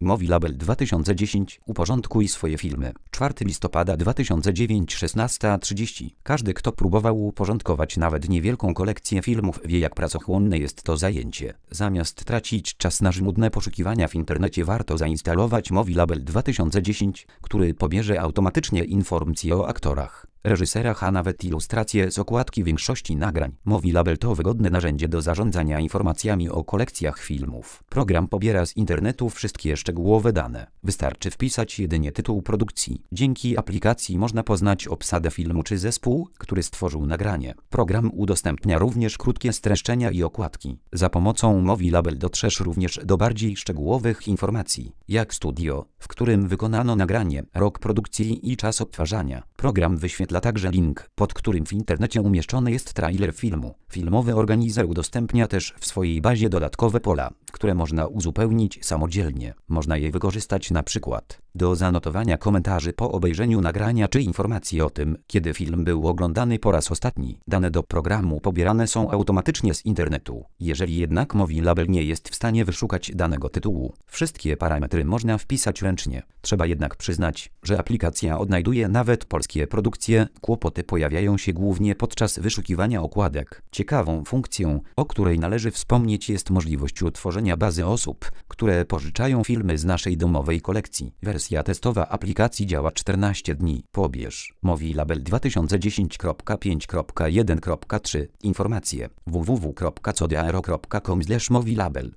Movilabel 2010. Uporządkuj swoje filmy. 4 listopada 2009, 16:30. Każdy, kto próbował uporządkować nawet niewielką kolekcję filmów, wie, jak pracochłonne jest to zajęcie. Zamiast tracić czas na żmudne poszukiwania w internecie, warto zainstalować Movilabel 2010, który pobierze automatycznie informacje o aktorach, reżyserach, a nawet ilustracje z okładki większości nagrań. Movilabel to wygodne narzędzie do zarządzania informacjami o kolekcjach filmów. Program pobiera z internetu wszystkie szczegółowe dane. Wystarczy wpisać jedynie tytuł produkcji. Dzięki aplikacji można poznać obsadę filmu czy zespół, który stworzył nagranie. Program udostępnia również krótkie streszczenia i okładki. Za pomocą Movilabel dotrzesz również do bardziej szczegółowych informacji, jak studio, w którym wykonano nagranie, rok produkcji i czas odtwarzania. Program wyświetla także link, pod którym w internecie umieszczony jest trailer filmu. Filmowy organizer udostępnia też w swojej bazie dodatkowe pola, które można uzupełnić samodzielnie. Można je wykorzystać na przykład do zanotowania komentarzy po obejrzeniu nagrania czy informacji o tym, kiedy film był oglądany po raz ostatni. Dane do programu pobierane są automatycznie z internetu. Jeżeli jednak Movilabel nie jest w stanie wyszukać danego tytułu, wszystkie parametry można wpisać ręcznie. Trzeba jednak przyznać, że aplikacja odnajduje nawet polskie produkcje. Kłopoty pojawiają się głównie podczas wyszukiwania okładek. Ciekawą funkcją, o której należy wspomnieć, jest możliwość utworzenia bazy osób, które pożyczają filmy z naszej domowej kolekcji. Wersja testowa aplikacji działa 14 dni. Pobierz Movilabel 2010.5.1.3. Informacje www.codaro.com/movilabel